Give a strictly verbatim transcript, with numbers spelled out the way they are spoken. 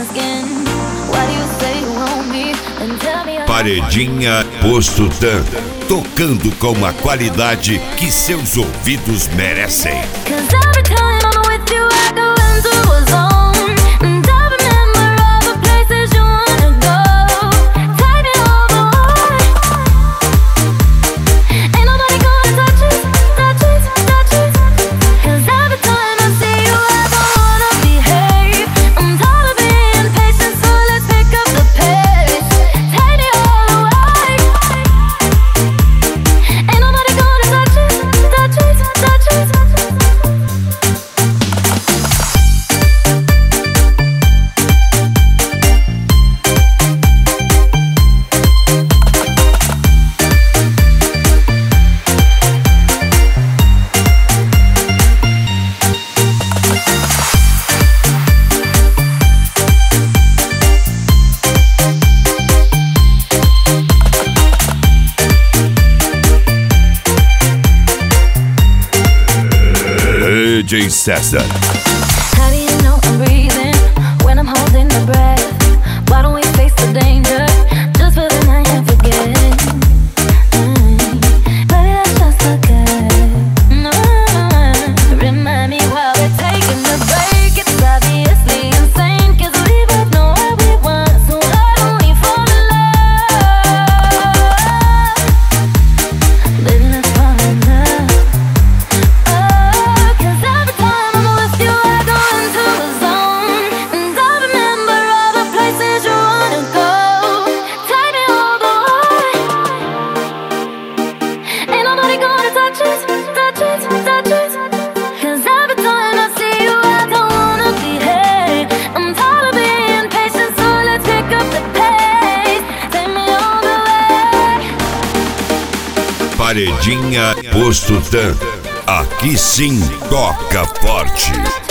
Paredinha Posto Dan, tocando com a qualidade que seus ouvidos merecem. D J César. How do you know I'm breathing when I'm holding my breath? Why don't we face the danger just for the night and forget? Mm, baby, that's just okay. Mm, remind me while we're taking a break. It's obviously insane, 'cause we both know what we want, so why don't we fall in love? Baby, let's fall in love. Paredinha Posto Dan, aqui sim toca forte.